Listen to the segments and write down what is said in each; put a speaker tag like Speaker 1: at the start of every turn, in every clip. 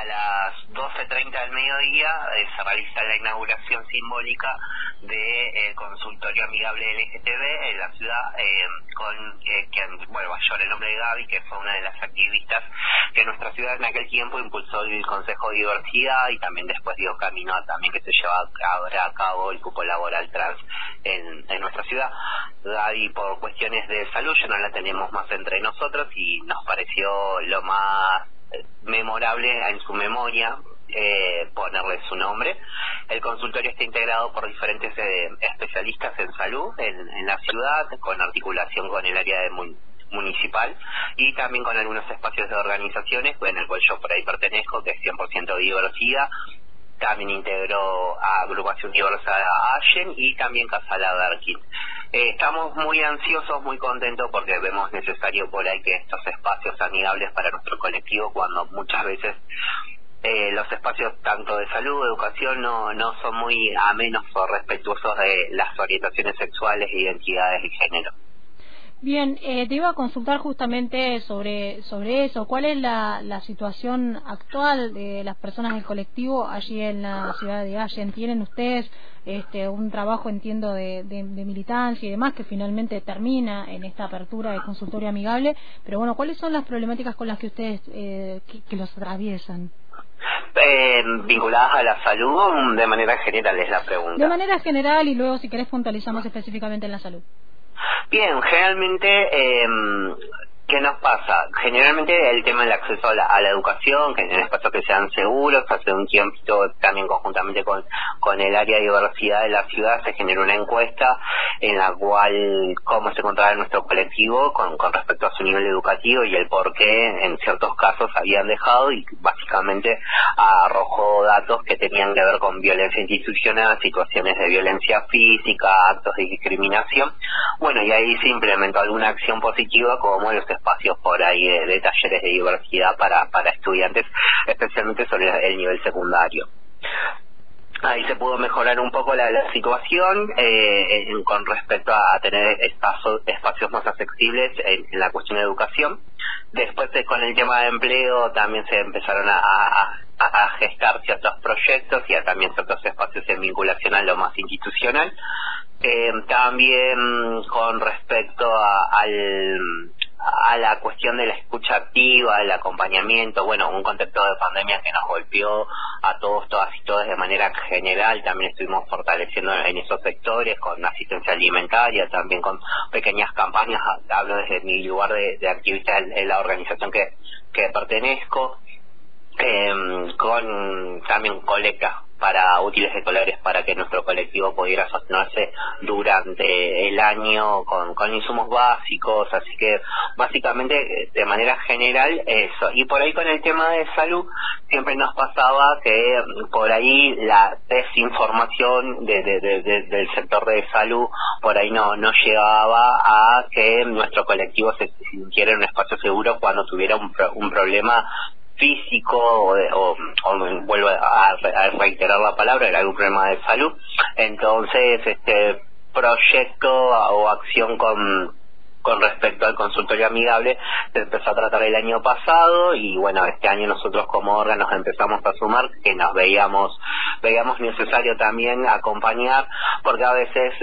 Speaker 1: a las 12:30 del mediodía se realiza la inauguración simbólica del consultorio amigable LGTB en la ciudad, con quien, bueno, lleva el nombre de Gaby, que fue una de las activistas que nuestra ciudad en aquel tiempo impulsó el Consejo de Diversidad y también después dio camino a también que se lleva ahora a cabo el cupo laboral trans en nuestra ciudad. Gaby, por cuestiones de salud, ya no la tenemos más entre nosotros y nos pareció lo más memorable en su memoria ponerle su nombre. El consultorio está integrado por diferentes especialistas en salud en la ciudad, con articulación con el área municipal y también con algunos espacios de organizaciones, en el cual yo por ahí pertenezco, que es 100% diversidad. También integró a Agrupación Diversa Allen y también Casala Berkin. Estamos muy ansiosos, muy contentos porque vemos necesario por ahí que estos espacios amigables para nuestro colectivo, cuando muchas veces los espacios tanto de salud, educación no son muy amenos o respetuosos de las orientaciones sexuales e identidades de género.
Speaker 2: Bien, te iba a consultar justamente sobre eso. ¿Cuál es la situación actual de las personas del colectivo allí en la ciudad de Allen? ¿Tienen ustedes un trabajo, entiendo, de militancia y demás, que finalmente termina en esta apertura de consultorio amigable? Pero bueno, ¿cuáles son las problemáticas con las que ustedes que los atraviesan?
Speaker 1: Vinculadas a la salud, de manera general es la pregunta.
Speaker 2: De manera general, y luego si querés puntualizamos específicamente en la salud.
Speaker 1: Bien, generalmente, ¿qué nos pasa? Generalmente el tema del acceso a la educación, que en espacios que sean seguros. Hace un tiempo también conjuntamente con el área de diversidad de la ciudad se generó una encuesta en la cual cómo se encontraba nuestro colectivo con respecto a su nivel educativo y el por qué en ciertos casos habían dejado, y básicamente arrojó datos que tenían que ver con violencia institucional, situaciones de violencia física, actos de discriminación. Bueno, y ahí se implementó alguna acción positiva como los espacios por ahí de talleres de diversidad para estudiantes, especialmente sobre el nivel secundario. Ahí se pudo mejorar un poco la situación con respecto a tener espacios más accesibles en la cuestión de educación. Después con el tema de empleo también se empezaron a gestar ciertos proyectos y también ciertos espacios en vinculación a lo más institucional. También con respecto a la cuestión de la escucha activa, el acompañamiento, bueno, un contexto de pandemia que nos golpeó a todos, todas y todas de manera general. También estuvimos fortaleciendo en esos sectores con asistencia alimentaria, también con pequeñas campañas. Hablo desde mi lugar de activista en la organización que pertenezco, con también colectas para útiles escolares para que nuestro colectivo pudiera sostenerse durante el año con insumos básicos. Así que básicamente de manera general eso. Y por ahí con el tema de salud siempre nos pasaba que por ahí la desinformación del sector de salud por ahí no llegaba a que nuestro colectivo se sintiera en un espacio seguro cuando tuviera un problema físico o vuelvo a reiterar la palabra, era algún problema de salud. Entonces este proyecto o acción con respecto al consultorio amigable se empezó a tratar el año pasado, y bueno, este año nosotros como órganos empezamos a sumar que nos veíamos necesario también acompañar, porque a veces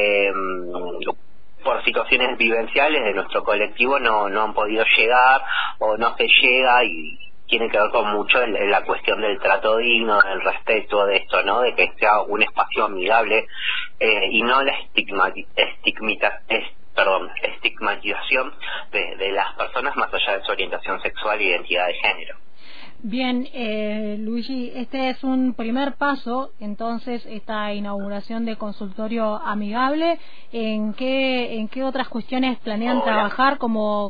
Speaker 1: por situaciones vivenciales de nuestro colectivo no han podido llegar o no se llega, y tiene que ver con mucho en la cuestión del trato digno, del respeto de esto, ¿no? De que sea un espacio amigable y no la estigmatización de las personas más allá de su orientación sexual e identidad de género.
Speaker 2: Bien, Luigi, este es un primer paso, entonces, esta inauguración de consultorio amigable. ¿En qué otras cuestiones planean trabajar como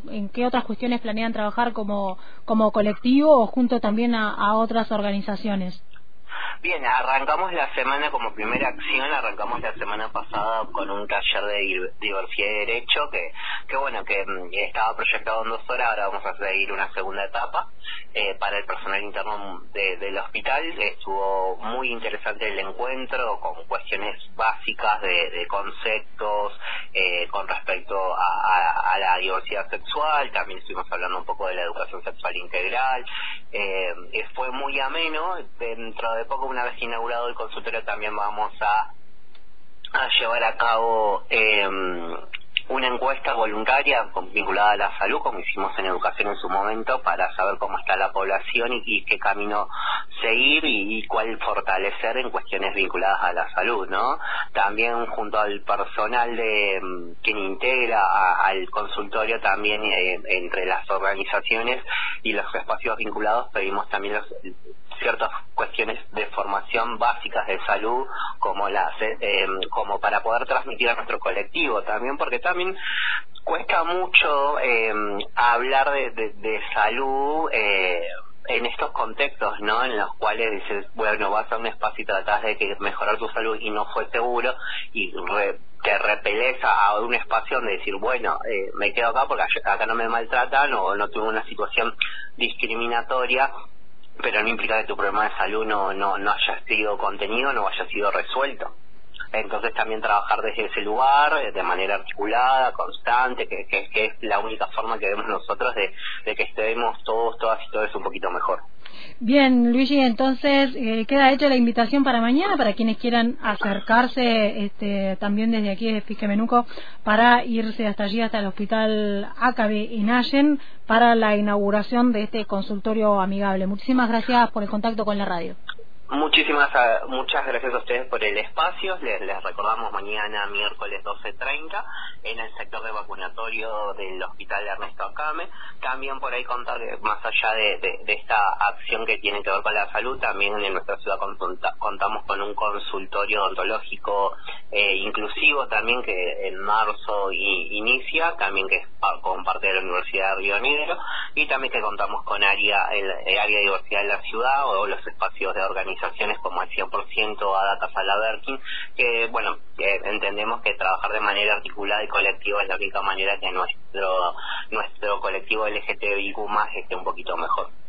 Speaker 2: colectivo o junto también a otras organizaciones?
Speaker 1: Bien, arrancamos la semana como primera acción, arrancamos la semana pasada con un taller de diversidad y derecho que bueno, que estaba proyectado en 2 horas, ahora vamos a seguir una segunda etapa para el personal interno del hospital. Estuvo muy interesante el encuentro con cuestiones básicas de conceptos con respecto a la diversidad sexual, también estuvimos hablando un poco de la educación sexual integral, fue muy ameno. Dentro de poco, una vez inaugurado el consultorio, también vamos a llevar a cabo una encuesta voluntaria vinculada a la salud, como hicimos en educación en su momento, para saber cómo está la población y qué camino seguir y cuál fortalecer en cuestiones vinculadas a la salud, ¿no? También junto al personal quien integra al consultorio, también entre las organizaciones y los espacios vinculados, pedimos también ciertas cuestiones de formación básicas de salud, como para poder transmitir a nuestro colectivo también, porque también cuesta mucho hablar de salud en estos contextos, ¿no? En los cuales dices, bueno, vas a un espacio y tratás de mejorar tu salud y no fue seguro, y te repelés a un espacio donde decir, bueno, me quedo acá porque acá no me maltratan o no tuve una situación discriminatoria, pero no implica que tu problema de salud no haya sido contenido, no haya sido resuelto. Entonces también trabajar desde ese lugar, de manera articulada, constante, que es la única forma que vemos nosotros de que estemos todas y todos un poquito mejor.
Speaker 2: Bien, Luigi, entonces queda hecha la invitación para mañana, para quienes quieran acercarse también desde aquí, desde Fisquemenuco, para irse hasta allí, hasta el Hospital Ácabe en Allen, para la inauguración de este consultorio amigable. Muchísimas gracias por el contacto con la radio.
Speaker 1: Muchas gracias a ustedes por el espacio. Les recordamos mañana miércoles 12:30 en el sector de vacunatorio del Hospital Ernesto Acame. También por ahí contar que más allá de esta acción que tiene que ver con la salud, también en nuestra ciudad contamos con un consultorio odontológico inclusivo también, que en marzo inicia, también que es con parte de la Universidad de Río Negro, y también que contamos con el área de diversidad en la ciudad, o los espacios de organizaciones como el 100% Adata Sala Berkin, que bueno, entendemos que trabajar de manera articulada y colectiva es la única manera que nuestro colectivo LGTBIQ+ esté un poquito mejor.